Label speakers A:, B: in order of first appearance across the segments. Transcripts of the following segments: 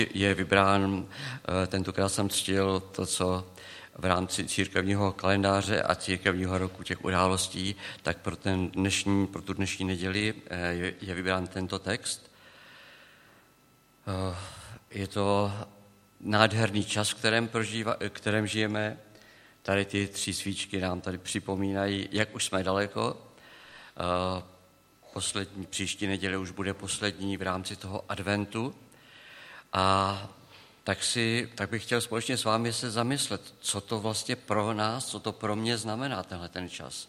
A: Je vybrán, tentokrát jsem ctil to, co v rámci církevního kalendáře a církevního roku těch událostí, tak pro tu dnešní neděli je vybrán tento text. Je to nádherný čas, v kterém žijeme. Tady ty 3 svíčky nám tady připomínají, jak už jsme daleko. Příští neděle už bude poslední v rámci toho adventu. A tak bych chtěl společně s vámi se zamyslet, co to vlastně pro nás, co to pro mě znamená tenhle ten čas.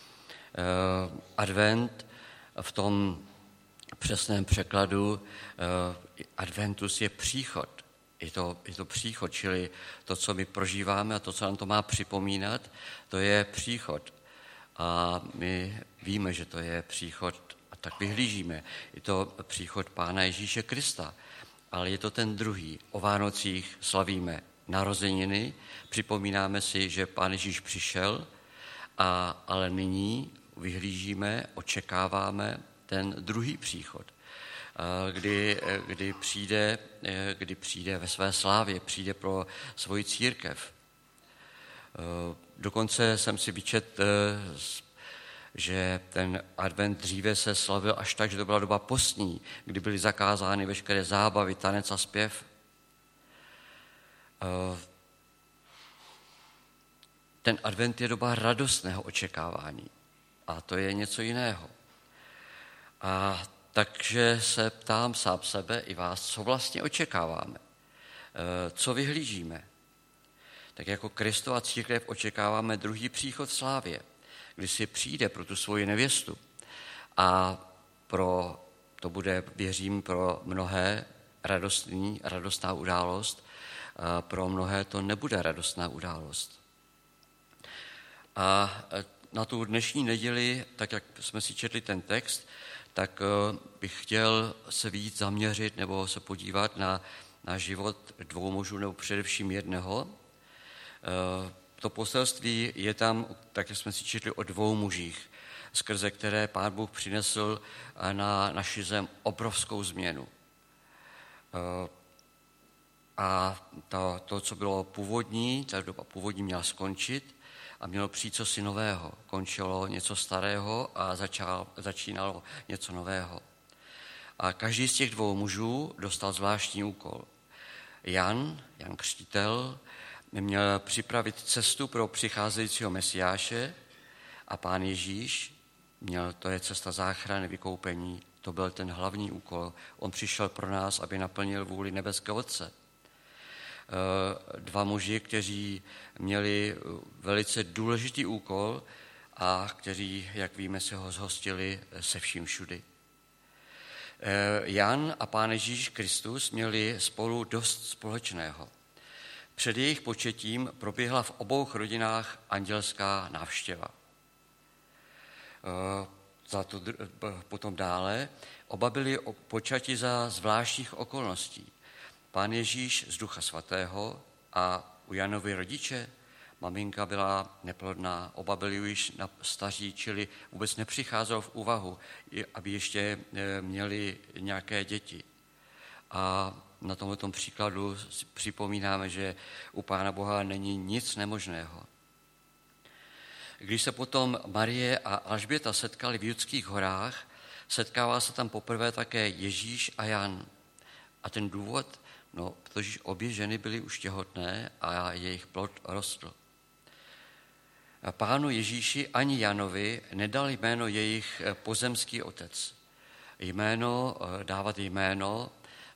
A: Advent v tom přesném překladu, adventus je příchod. Je to příchod, čili to, co my prožíváme a to, co nám to má připomínat, to je příchod. A my víme, že to je příchod, a tak vyhlížíme. Je to příchod Pána Ježíše Krista. Ale je to ten druhý. O Vánocích slavíme narozeniny, připomínáme si, že Pán Ježíš přišel, ale nyní vyhlížíme, očekáváme ten druhý příchod, kdy přijde ve své slávě, přijde pro svoji církev. Dokonce jsem si vyčetl, že ten advent dříve se slavil až tak, že to byla doba postní, kdy byly zakázány veškeré zábavy, tanec a zpěv. Ten advent je doba radostného očekávání a to je něco jiného. A takže se ptám sám sebe i vás, co vlastně očekáváme, co vyhlížíme. Tak jako Kristova církev očekáváme druhý příchod v slávě, kdy si přijde pro tu svoji nevěstu a to bude, věřím, pro mnohé radostná událost, a pro mnohé to nebude radostná událost. A na tu dnešní neděli, tak jak jsme si četli ten text, tak bych chtěl se víc zaměřit nebo se podívat na život 2 mužů, nebo především jednoho. To poselství je tam, tak jak jsme si četli, o 2 mužích, skrze které Pán Bůh přinesl na naši zem obrovskou změnu. A to, co bylo původní, ta doba původní měla skončit a mělo přijít cosi nového. Končilo něco starého a začínalo něco nového. A každý z těch 2 mužů dostal zvláštní úkol. Jan Křtitel, měl připravit cestu pro přicházejícího Mesiáše a Pán Ježíš to je cesta záchrany, vykoupení, to byl ten hlavní úkol. On přišel pro nás, aby naplnil vůli nebeského Otce. 2 muži, kteří měli velice důležitý úkol a kteří, jak víme, se ho zhostili se vším všudy. Jan a Pán Ježíš Kristus měli spolu dost společného. Před jejich početím proběhla v obou rodinách andělská návštěva. Potom dále oba byli počati za zvláštních okolností. Pán Ježíš z Ducha Svatého a u Janovy rodiče maminka byla neplodná, oba byli již na staří, čili vůbec nepřicházelo v úvahu, aby ještě měli nějaké děti. A na tomto příkladu si připomínáme, že u Pána Boha není nic nemožného. Když se potom Marie a Alžběta setkali v Judských horách, setkává se tam poprvé také Ježíš a Jan. A ten důvod, protože obě ženy byly už těhotné a jejich plod rostl. A Pánu Ježíši ani Janovi nedal jméno jejich pozemský otec. Dávat jméno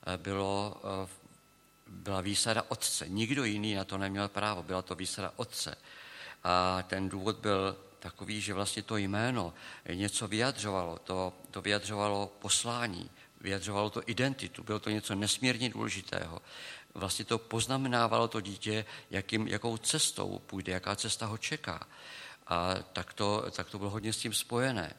A: byla výsada otce. Nikdo jiný na to neměl právo, byla to výsada otce. A ten důvod byl takový, že vlastně to jméno něco vyjadřovalo. To vyjadřovalo poslání, vyjadřovalo to identitu, bylo to něco nesmírně důležitého. Vlastně to poznamenávalo to dítě, jakou cestou půjde, jaká cesta ho čeká. A tak to bylo hodně s tím spojené.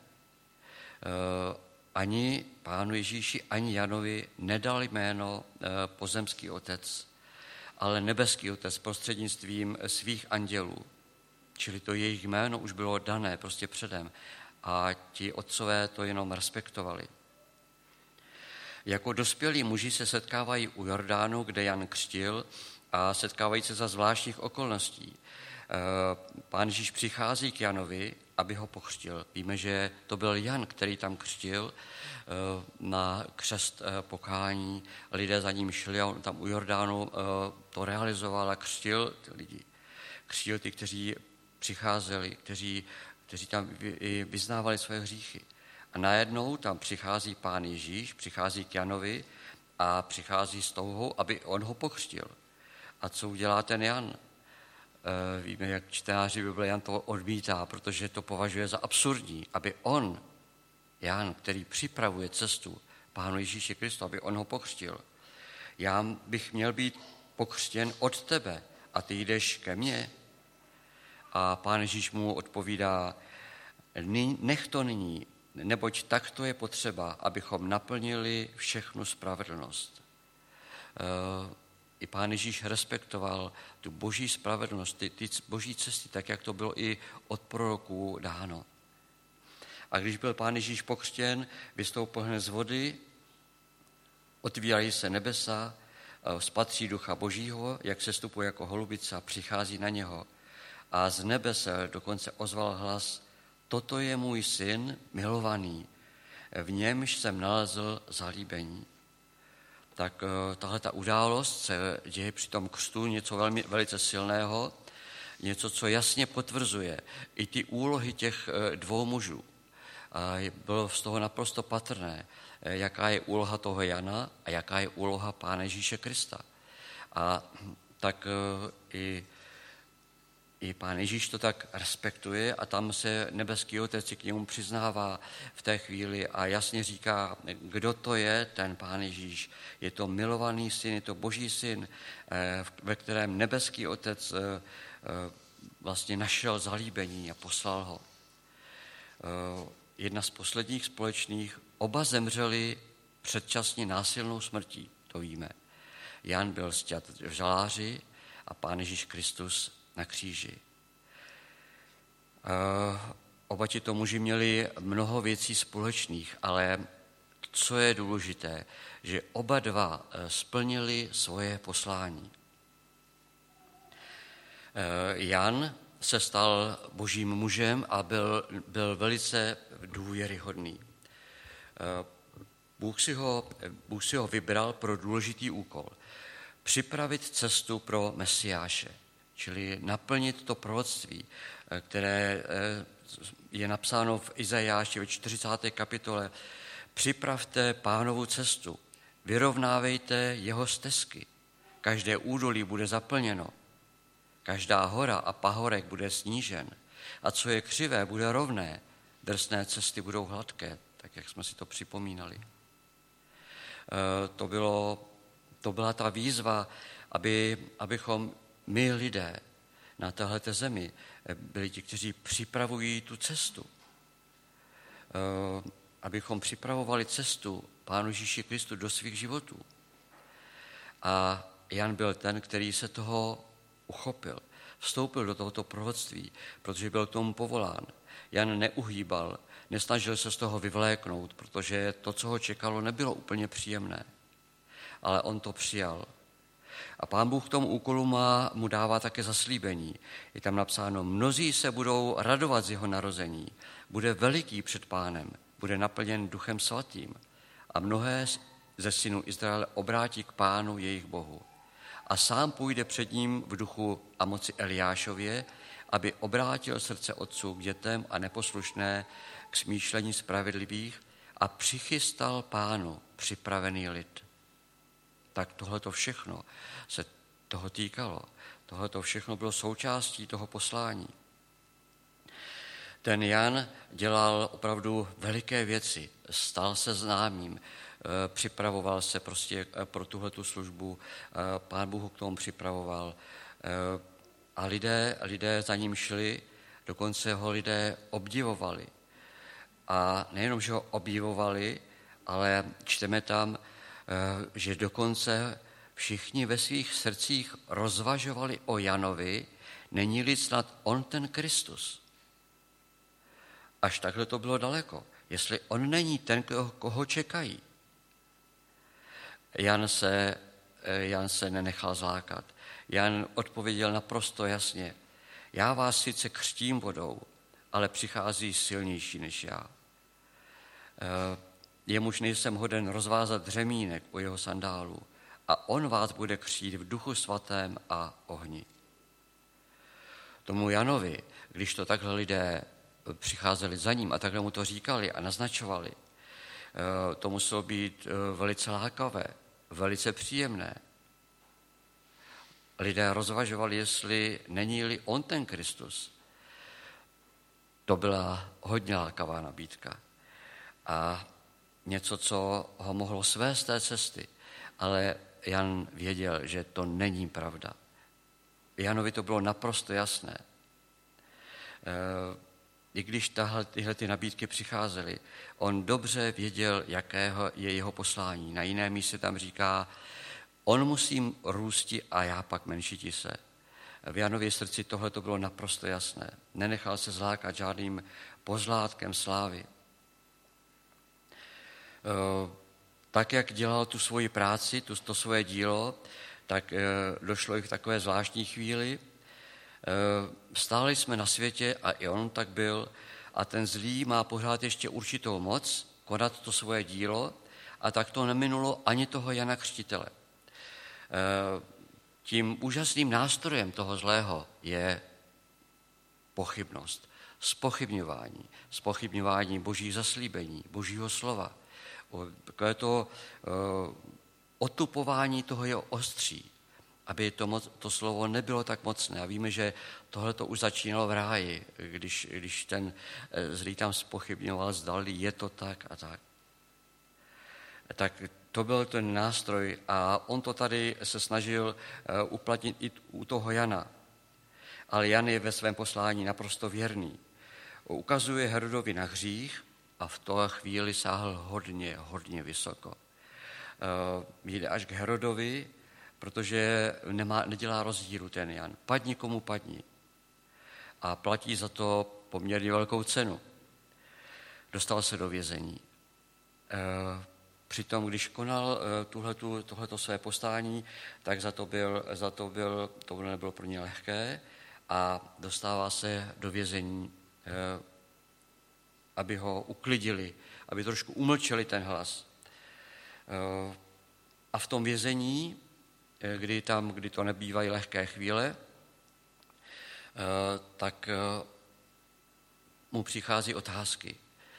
A: Ani Pánu Ježíši, ani Janovi nedal jméno pozemský otec, ale nebeský otec prostřednictvím svých andělů. Čili to jejich jméno už bylo dané prostě předem a ti otcové to jenom respektovali. Jako dospělí muži se setkávají u Jordánu, kde Jan křtil, a setkávají se za zvláštních okolností. Pán Ježíš přichází k Janovi, aby ho pokřtil. Víme, že to byl Jan, který tam křtil na křest pokání. Lidé za ním šli a on tam u Jordánu to realizoval a křtil ty lidi. Křtil ty, kteří přicházeli, kteří tam vyznávali své hříchy. A najednou tam přichází Pán Ježíš, přichází k Janovi a přichází s touhou, aby on ho pokřtil. A co udělá ten Jan? Víme, jak čtenáři Bible, Jan to odmítá, protože to považuje za absurdní, aby on, Jan, který připravuje cestu Pánu Ježíši Kristu, aby on ho pokřtil. Já bych měl být pokřtěn od tebe a ty jdeš ke mně. A Pán Ježíš mu odpovídá, nech to nyní, neboť takto je potřeba, abychom naplnili všechnu spravedlnost. I Pán Ježíš respektoval tu boží spravedlnost, ty boží cesty, tak jak to bylo i od proroků dáno. A když byl Pán Ježíš pokřtěn, vystoupil hned z vody, otvírají se nebesa, spatří Ducha Božího, jak sestupuje jako holubice a přichází na něho. A z nebe se dokonce ozval hlas, toto je můj syn milovaný, v němž jsem nalezl zalíbení. Tak tahle ta událost se děje při tom křtu něco velice silného, něco, co jasně potvrzuje i ty úlohy těch dvou mužů. A bylo z toho naprosto patrné, jaká je úloha toho Jana a jaká je úloha Pána Ježíše Krista. A tak i Pán Ježíš to tak respektuje a tam se nebeský Otec k němu přiznává v té chvíli a jasně říká, kdo to je ten Pán Ježíš. Je to milovaný syn, je to boží syn, ve kterém nebeský Otec vlastně našel zalíbení a poslal ho. Jedna z posledních společných, oba zemřeli předčasně násilnou smrtí, to víme. Jan byl sťat v žaláři a Pán Ježíš Kristus na kříži. Oba tito muži měli mnoho věcí společných, ale co je důležité, že oba dva splnili svoje poslání. Jan se stal božím mužem a byl velice důvěryhodný. Bůh si ho vybral pro důležitý úkol. Připravit cestu pro Mesiáše, čili naplnit to proroctví, které je napsáno v Izajáši ve 40. kapitole. Připravte Pánovu cestu, vyrovnávejte jeho stezky. Každé údolí bude zaplněno, každá hora a pahorek bude snížen a co je křivé, bude rovné, drsné cesty budou hladké, tak jak jsme si to připomínali. To byla ta výzva, abychom my lidé na téhleté zemi byli ti, kteří připravují tu cestu. Abychom připravovali cestu Pánu Ježíši Kristu do svých životů. A Jan byl ten, který se toho uchopil. Vstoupil do tohoto proroctví, protože byl k tomu povolán. Jan neuhýbal, nesnažil se z toho vyvléknout, protože to, co ho čekalo, nebylo úplně příjemné. Ale on to přijal. A Pán Bůh k tomu úkolu mu dává také zaslíbení. Je tam napsáno, mnozí se budou radovat z jeho narození. Bude veliký před Pánem, bude naplněn Duchem Svatým. A mnohé ze synů Izraele obrátí k Pánu jejich Bohu. A sám půjde před ním v duchu a moci Eliášově, aby obrátil srdce otců k dětem a neposlušné k smýšlení spravedlivých a přichystal Pánu připravený lid. Tak tohleto všechno se toho týkalo. Tohleto všechno bylo součástí toho poslání. Ten Jan dělal opravdu veliké věci, stal se známým, připravoval se prostě pro tuhletu službu, Pán Bůh k tomu připravoval a lidé za ním šli, dokonce ho lidé obdivovali. A nejenom, že ho obdivovali, ale čteme tam, že dokonce všichni ve svých srdcích rozvažovali o Janovi, není-li snad on ten Kristus. Až takhle to bylo daleko. Jestli on není ten, koho čekají. Jan se nenechal zlákat. Jan odpověděl naprosto jasně. Já vás sice křtím vodou, ale přichází silnější než já. Jemuž nejsem hoden rozvázat řemínek u jeho sandálu a on vás bude křtít v Duchu Svatém a ohni. Tomu Janovi, když to takhle lidé přicházeli za ním a takhle mu to říkali a naznačovali, to muselo být velice lákavé, velice příjemné. Lidé rozvažovali, jestli není-li on ten Kristus. To byla hodně lákavá nabídka. A něco, co ho mohlo svést z té cesty. Ale Jan věděl, že to není pravda. Janovi to bylo naprosto jasné. I když tyhle nabídky přicházely, on dobře věděl, jakého je jeho poslání. Na jiném místě tam říká, on musí růsti a já pak menšiti se. V Janově srdci tohle to bylo naprosto jasné. Nenechal se zlákat žádným pozlátkem slávy. Tak, jak dělal tu svoji práci, to svoje dílo, tak došlo i v takové zvláštní chvíli. Stáli jsme na světě a i on tak byl a ten zlý má pořád ještě určitou moc konat to svoje dílo a tak to neminulo ani toho Jana Křtitele. Tím úžasným nástrojem toho zlého je pochybnost, zpochybňování božích zaslíbení, božího slova. Takové to otupování toho jeho ostří, aby to slovo nebylo tak mocné. A víme, že tohle to už začínalo v ráji, když ten zlý tam zpochybňoval, zdali je to tak a tak. Tak to byl ten nástroj a on to tady se snažil uplatnit i u toho Jana. Ale Jan je ve svém poslání naprosto věrný. Ukazuje Herodovi na hřích a v té chvíli sáhl hodně vysoko. Jde až k Herodovi, protože nedělá rozdílu ten Jan. Padni komu padni. A platí za to poměrně velkou cenu. Dostal se do vězení. Přitom, když konal tohleto své postání, tak to nebylo pro ně lehké a dostává se do vězení, aby ho uklidili, aby trošku umlčeli ten hlas. A v tom vězení, kdy to nebývají lehké chvíle, tak mu přichází otázky.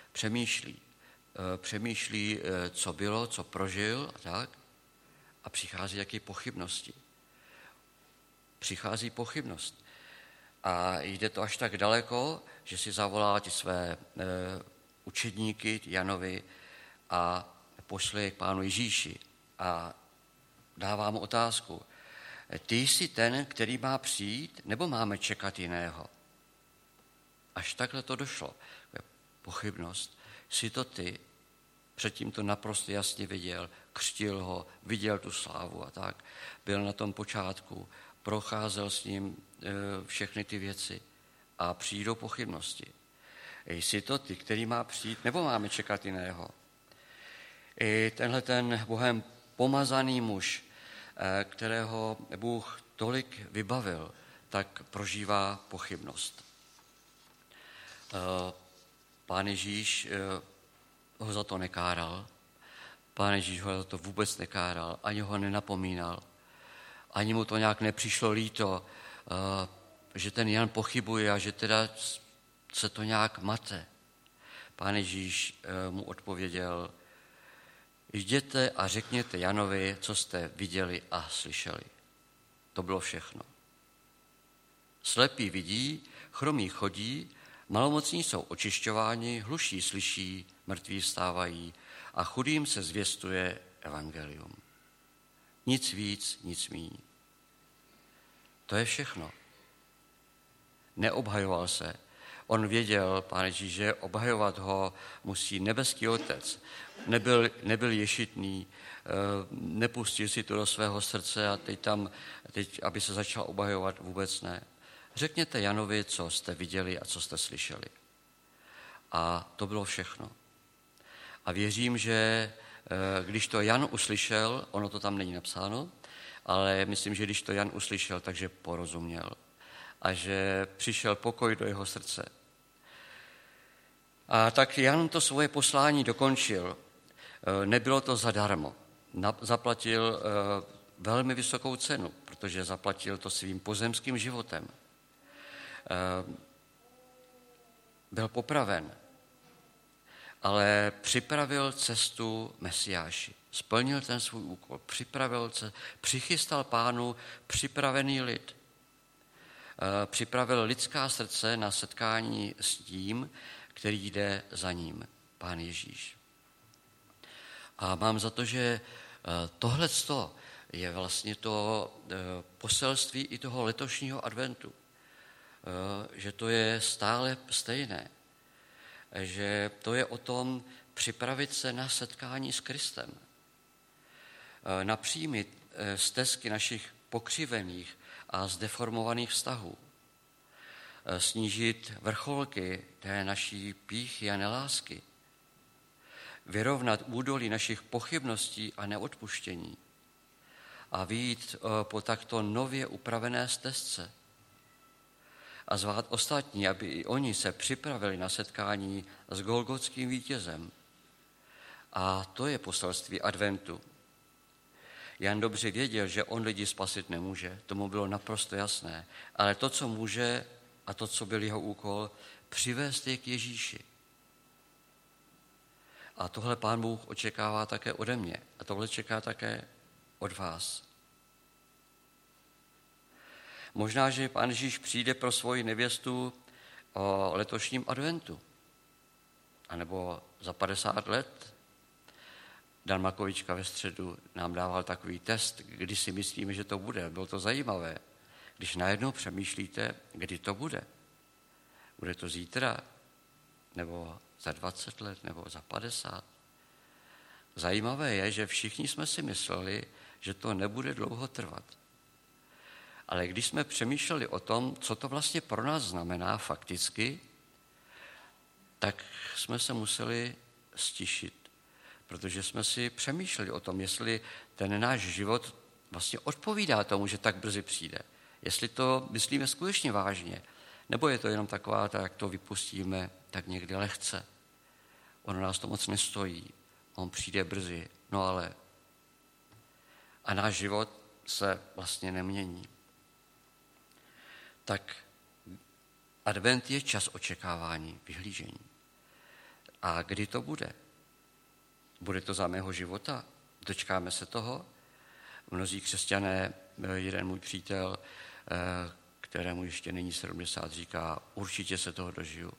A: Přemýšlí, co bylo, co prožil a tak. A přichází jaké pochybnosti. Přichází pochybnost. A jde to až tak daleko, že si zavolá ty své učedníky Janovi a pošle je k Pánu Ježíši a dává mu otázku. Ty jsi ten, který má přijít, nebo máme čekat jiného? Až takhle to došlo. Pochybnost. Jsi to ty? Předtím to naprosto jasně viděl, křtil ho, viděl tu slávu a tak. Byl na tom počátku, procházel s ním všechny ty věci a přijdou pochybnosti. Jsi to ty, který má přijít, nebo máme čekat jiného? I tenhle ten Bohem pomazaný muž, kterého Bůh tolik vybavil, tak prožívá pochybnost. Pán Ježíš ho za to nekáral. Pán Ježíš ho za to vůbec nekáral, ani ho nenapomínal. Ani mu to nějak nepřišlo líto, že ten Jan pochybuje a že teda se to nějak mate. Pán Ježíš mu odpověděl, jděte a řekněte Janovi, co jste viděli a slyšeli. To bylo všechno. Slepí vidí, chromí chodí, malomocní jsou očišťováni, hluší slyší, mrtví vstávají a chudým se zvěstuje evangelium. Nic víc, nic míň. To je všechno. Neobhajoval se. On věděl, Pán Ježíš, že obhajovat ho musí nebeský Otec. Nebyl ješitný, nepustil si to do svého srdce a teď, aby se začal obhajovat, vůbec ne. Řekněte Janovi, co jste viděli a co jste slyšeli. A to bylo všechno. A věřím, že když to Jan uslyšel, ono to tam není napsáno, ale myslím, že když to Jan uslyšel, takže porozuměl a že přišel pokoj do jeho srdce. A tak Jan to svoje poslání dokončil. Nebylo to zadarmo. Zaplatil velmi vysokou cenu, protože zaplatil to svým pozemským životem. Byl popraven, ale připravil cestu Mesiáši. Splnil ten svůj úkol, přichystal Pánu připravený lid. Připravil lidská srdce na setkání s tím, který jde za ním, Pán Ježíš. A mám za to, že tohleto je vlastně to poselství i toho letošního adventu. Že to je stále stejné. Že to je o tom připravit se na setkání s Kristem. Napřímit stezky našich pokřivených a zdeformovaných vztahů. Snížit vrcholky té naší pýchy a nelásky. Vyrovnat údolí našich pochybností a neodpuštění. A vyjít po takto nově upravené stezce. A zvát ostatní, aby i oni se připravili na setkání s Golgotským vítězem. A to je poselství adventu. Jan dobře věděl, že on lidi spasit nemůže, tomu bylo naprosto jasné, ale to, co může a to, co byl jeho úkol, přivést je k Ježíši. A tohle Pán Bůh očekává také ode mě a tohle čeká také od vás. Možná, že Pán Ježíš přijde pro svoji nevěstu o letošním adventu, anebo za 50 let. Dan Makovička ve středu nám dával takový test, kdy si myslíme, že to bude. Bylo to zajímavé, když najednou přemýšlíte, kdy to bude. Bude to zítra, nebo za 20 let, nebo za 50. Zajímavé je, že všichni jsme si mysleli, že to nebude dlouho trvat. Ale když jsme přemýšleli o tom, co to vlastně pro nás znamená fakticky, tak jsme se museli stišit, protože jsme si přemýšleli o tom, jestli ten náš život vlastně odpovídá tomu, že tak brzy přijde. Jestli to myslíme skutečně vážně, nebo je to jenom taková, tak jak to vypustíme, tak někdy lehce. Ono nás to moc nestojí, on přijde brzy, no ale. A náš život se vlastně nemění. Tak advent je čas očekávání, vyhlížení. A kdy to bude? Bude to za mého života? Dočkáme se toho? Mnozí křesťané, jeden můj přítel, kterému ještě není 70, říká, určitě se toho dožiju.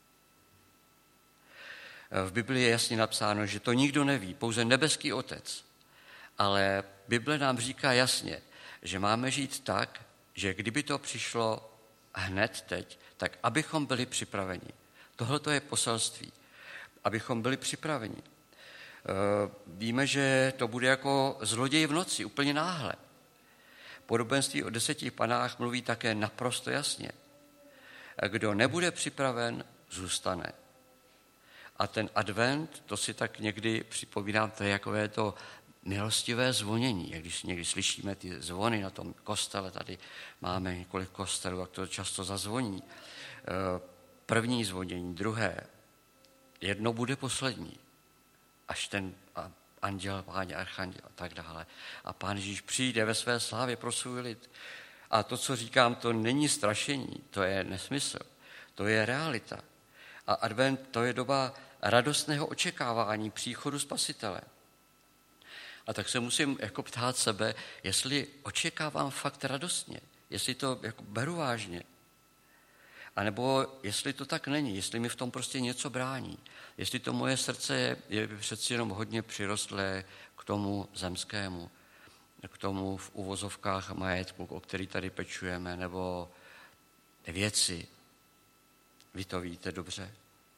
A: V Biblii je jasně napsáno, že to nikdo neví, pouze nebeský Otec. Ale Bible nám říká jasně, že máme žít tak, že kdyby to přišlo hned teď, tak abychom byli připraveni. Tohle to je poselství. Abychom byli připraveni. Víme, že to bude jako zloděj v noci, úplně náhle. Podobenství o 10 panách mluví také naprosto jasně. Kdo nebude připraven, zůstane. A ten advent, to si tak někdy připomínám, to je jakové to milostivé zvonění. Jak když někdy slyšíme ty zvony na tom kostele, tady máme několik kostelů, jak to často zazvoní. První zvonění, druhé, jedno bude poslední, až ten anděl, páně, archanděl a tak dále. A Pán Ježíš přijde ve své slávě pro svůj lid. A to, co říkám, to není strašení, to je nesmysl, to je realita. A advent, to je doba radostného očekávání příchodu Spasitele. A tak se musím jako ptát sebe, jestli očekávám fakt radostně, jestli to jako beru vážně, anebo jestli to tak není, jestli mi v tom prostě něco brání, jestli to moje srdce je přeci jenom hodně přirostlé k tomu zemskému, k tomu v uvozovkách majetku, o který tady pečujeme, nebo věci. Vy to víte dobře.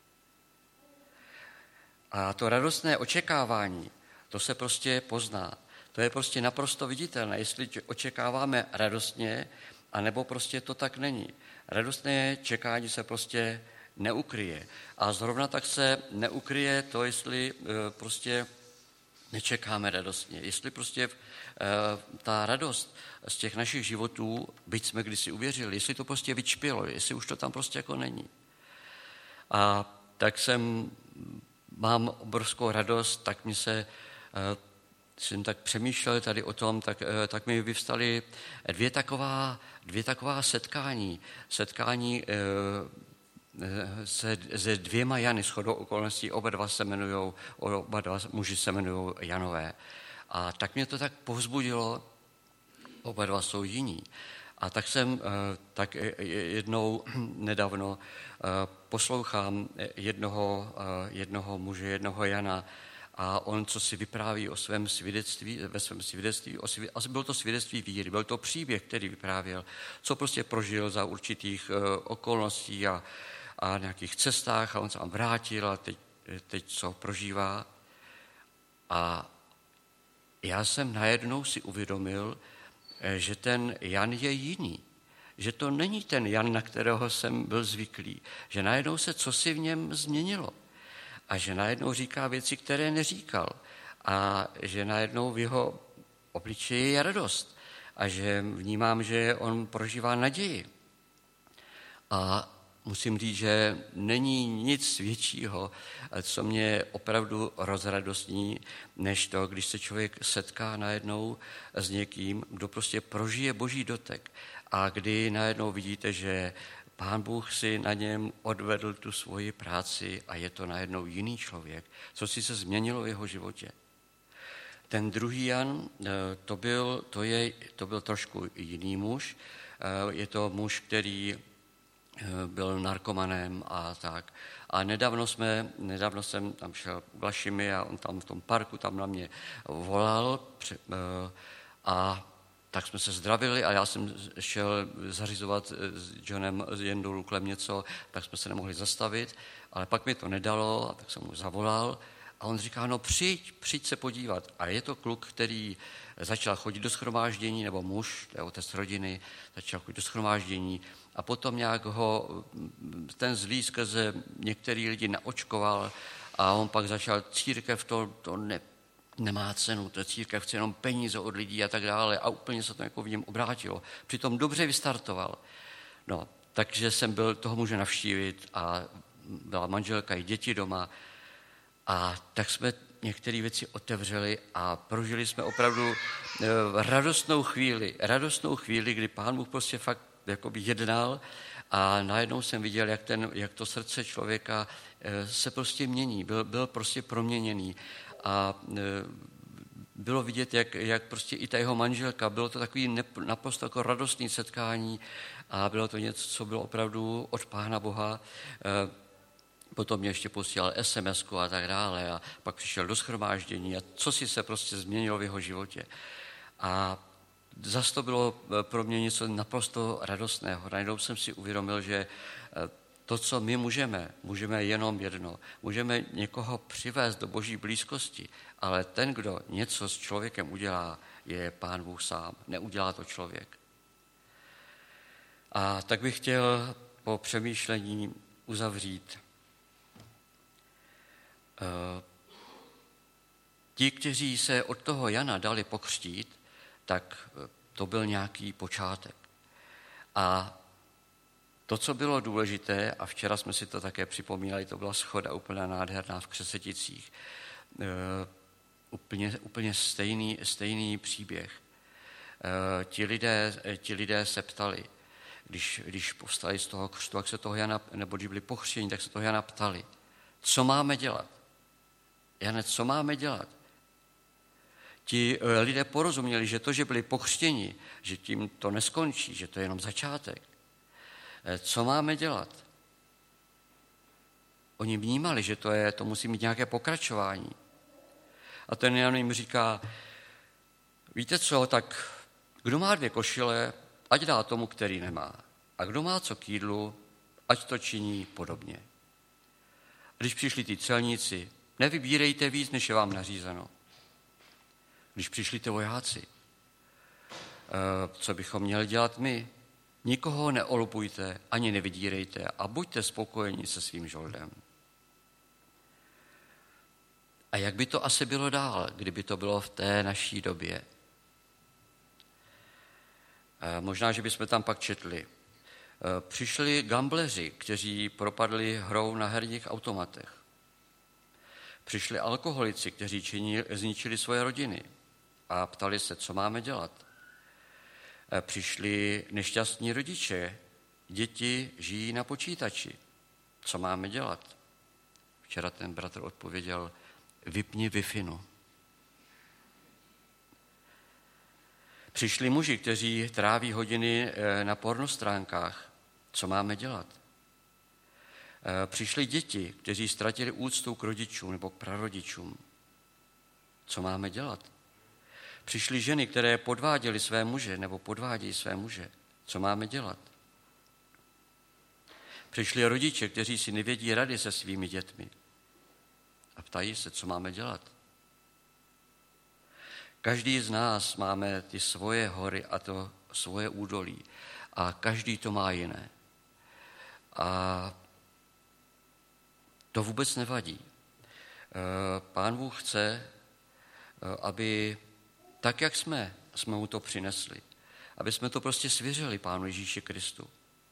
A: A to radostné očekávání, to se prostě pozná. To je prostě naprosto viditelné, jestli očekáváme radostně, anebo prostě to tak není. Radostné čekání se prostě neukryje. A zrovna tak se neukryje to, jestli prostě nečekáme radostně. Jestli prostě ta radost z těch našich životů, byť jsme kdysi uvěřili, jestli to prostě vyčpělo, jestli už to tam prostě jako není. A tak mám obrovskou radost, tak jsem tak přemýšlel tady o tom, tak mi vyvstaly dvě taková setkání se dvěma Jany, shodou okolností, oba dva muži se jmenují Janové. A tak mě to tak povzbudilo, oba dva jsou jiní. A tak jsem jednou nedávno poslouchám jednoho muže, jednoho Jana, a on, co si vypráví o svém svědectví, asi bylo to svědectví víry, byl to příběh, který vyprávěl, co prostě prožil za určitých okolností a nějakých cestách, a on se tam vrátil a teď co prožívá. A já jsem najednou si uvědomil, že ten Jan je jiný. Že to není ten Jan, na kterého jsem byl zvyklý. Že najednou se cosi v něm změnilo. A že najednou říká věci, které neříkal. A že najednou v jeho obličeji je radost. A že vnímám, že on prožívá naději. A musím říct, že není nic většího, co mě opravdu rozradostní, než to, když se člověk setká najednou s někým, kdo prostě prožije Boží dotek. A kdy najednou vidíte, že Pán Bůh si na něm odvedl tu svoji práci a je to najednou jiný člověk, co si se změnilo v jeho životě. Ten druhý Jan, to byl trošku jiný muž. Je to muž, který byl narkomanem a tak. A nedávno jsem tam šel Vlašimi a on tam v tom parku tam na mě volal a tak jsme se zdravili a já jsem šel zařizovat s Johnem z Jendou Luklem něco, tak jsme se nemohli zastavit, ale pak mi to nedalo a tak jsem mu zavolal a on říká, no přijď se podívat. A je to kluk, který začal chodit do shromáždění, nebo muž, to je otec rodiny, začal chodit do shromáždění a potom nějak ho ten zlý skrze některý lidi naočkoval a on pak začal církev, to nemá cenu, to církev chce jenom peníze od lidí a tak dále a úplně se to jako v něm obrátilo. Přitom dobře vystartoval. No, takže jsem byl toho muže navštívit a byla manželka i děti doma a tak jsme některé věci otevřeli a prožili jsme opravdu radostnou chvíli, kdy Pán Bůh prostě fakt jakoby jednal a najednou jsem viděl, jak to srdce člověka se prostě mění, byl prostě proměněný a bylo vidět, jak prostě i ta jeho manželka, bylo to takový naprosto jako radostný setkání a bylo to něco, co bylo opravdu od Pána Boha. Potom mě ještě posílal SMS-ku a tak dále a pak přišel do shromáždění a co si se prostě změnilo v jeho životě. A zase to bylo pro mě něco naprosto radostného. Najednou jsem si uvědomil, že to, co my můžeme jenom jedno. Můžeme někoho přivést do Boží blízkosti, ale ten, kdo něco s člověkem udělá, je Pán Bůh sám. Neudělá to člověk. A tak bych chtěl po přemýšlení uzavřít. Ti, kteří se od toho Jana dali pokřtít, tak to byl nějaký počátek. A to, co bylo důležité, a včera jsme si to také připomínali, to byla shoda úplně nádherná v Křeseticích. Úplně stejný příběh. Ti lidé se ptali, když povstali z toho křtu, jak se toho Jana, nebo když byli pochřtěni, tak se toho Jana ptali, co máme dělat? Jane, co máme dělat? Ti lidé porozuměli, že to, že byli pokřtěni, že tím to neskončí, že to je jenom začátek. Co máme dělat? Oni vnímali, že to musí mít nějaké pokračování. A ten Jan jim říká, víte co, tak kdo má 2 košile, ať dá tomu, který nemá. A kdo má co k jídlu, ať to činí podobně. Když přišli ty celníci, nevybírejte víc, než je vám nařízeno. Když přišli ty vojáci, co bychom měli dělat my? Nikoho neolupujte, ani nevydírejte a buďte spokojeni se svým žoldem. A jak by to asi bylo dál, kdyby to bylo v té naší době? Možná, že bychom tam pak četli. Přišli gambleři, kteří propadli hrou na herních automatech. Přišli alkoholici, kteří zničili svoje rodiny a ptali se, co máme dělat. Přišli nešťastní rodiče, děti žijí na počítači. Co máme dělat? Včera ten bratr odpověděl, vypni Wi-Fi. Přišli muži, kteří tráví hodiny na pornostránkách. Co máme dělat? Přišli děti, kteří ztratili úctu k rodičům nebo k prarodičům. Co máme dělat? Přišli ženy, které podváděly své muže nebo podvádějí své muže. Co máme dělat? Přišli rodiče, kteří si nevědí rady se svými dětmi a ptají se, co máme dělat. Každý z nás máme ty svoje hory a to svoje údolí a každý to má jiné. A to vůbec nevadí. Pán Bůh chce, aby tak, jak jsme mu to přinesli, aby jsme to prostě svěřili Pánu Ježíši Kristu.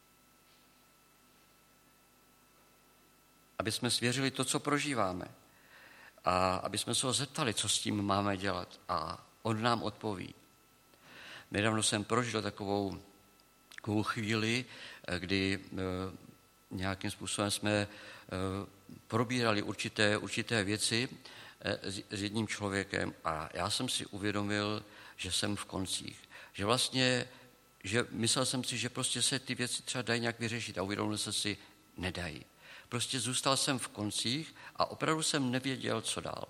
A: Aby jsme svěřili to, co prožíváme. A aby jsme se ho zeptali, co s tím máme dělat. A on nám odpoví. Nedávno jsem prožil takovou chvíli, kdy nějakým způsobem jsme probírali určité věci s jedním člověkem a já jsem si uvědomil, že jsem v koncích. Že vlastně, že myslel jsem si, že prostě se ty věci třeba dají nějak vyřešit a uvědomil jsem si, nedají. Prostě zůstal jsem v koncích a opravdu jsem nevěděl, co dál.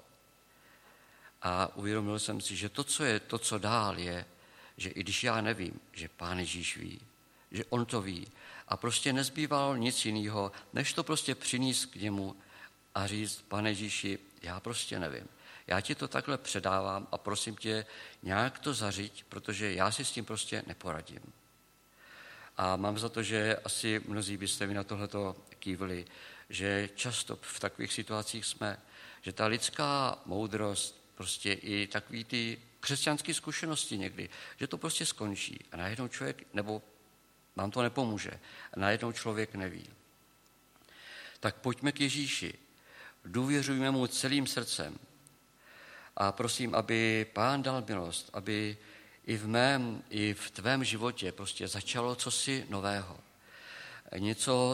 A: A uvědomil jsem si, že to, co dál je, že i když já nevím, že Pán Ježíš ví, že on to ví a prostě nezbývalo nic jiného, než to prostě přinést k němu a říct, Pane Ježíši, já prostě nevím. Já ti to takhle předávám a prosím tě, nějak to zařiď, protože já si s tím prostě neporadím. A mám za to, že asi mnozí byste mi na tohleto kývli, že často v takových situacích jsme, že ta lidská moudrost, prostě i takový ty křesťanské zkušenosti někdy, že to prostě skončí a najednou člověk, nebo vám to nepomůže, a najednou člověk neví. Tak pojďme k Ježíši, důvěřujme mu celým srdcem a prosím, aby Pán dal milost, aby i v mém, i v tvém životě prostě začalo cosi nového. Něco,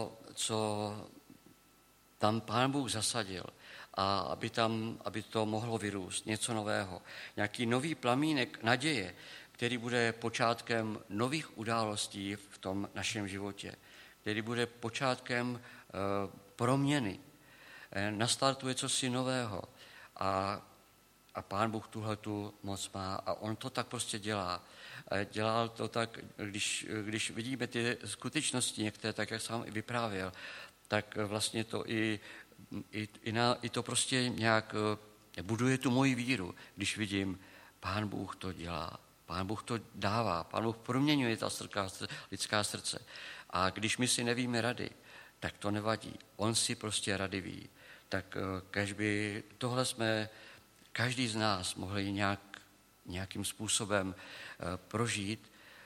A: co tam Pán Bůh zasadil a aby to mohlo vyrůst, něco nového. Nějaký nový plamínek naděje, který bude počátkem nových událostí v tom našem životě, který bude počátkem proměny. Nastartuje cosi nového a Pán Bůh tuhletu moc má a on to tak prostě dělá. Dělal to tak, když vidíme ty skutečnosti některé, tak jak jsem i vyprávěl, tak vlastně to i to prostě nějak buduje tu moji víru, když vidím, Pán Bůh to dělá, Pán Bůh to dává, Pán Bůh proměňuje ta lidská srdce. A když my si nevíme rady, tak to nevadí. On si prostě rady ví. Tak kež by tohle jsme každý z nás mohli nějakým způsobem prožít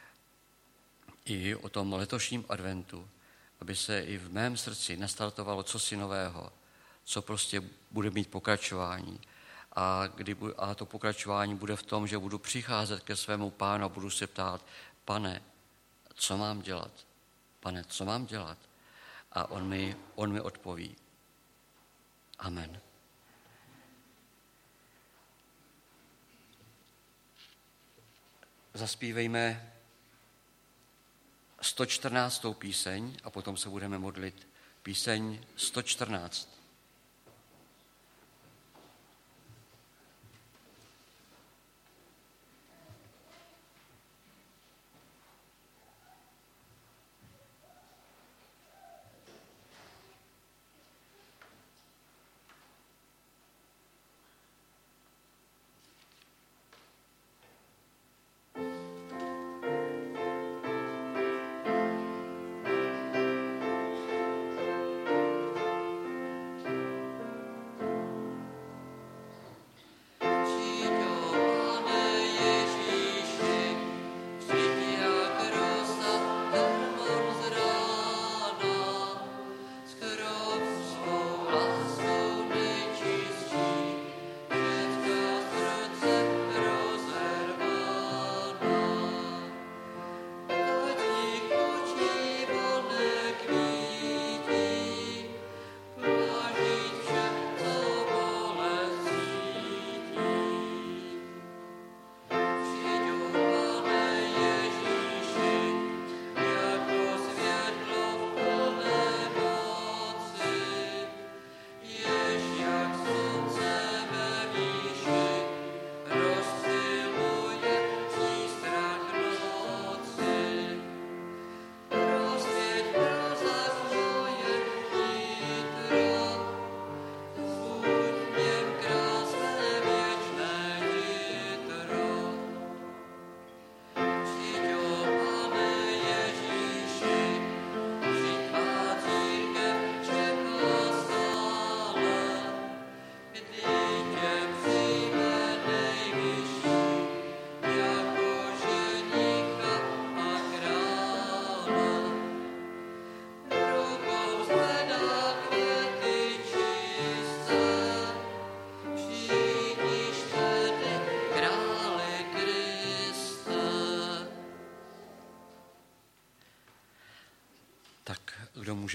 A: i o tom letošním adventu, aby se i v mém srdci nastartovalo cosi nového, co prostě bude mít pokračování. A to pokračování bude v tom, že budu přicházet ke svému Pánu a budu se ptát, Pane, co mám dělat? Pane, co mám dělat? A on mi odpoví. Amen. Zaspívejme 114. píseň a potom se budeme modlit. Píseň 114.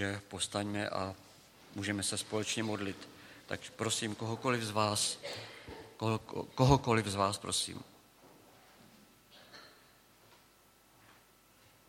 A: takže povstaňme a můžeme se společně modlit. Tak prosím, kohokoliv z vás, prosím.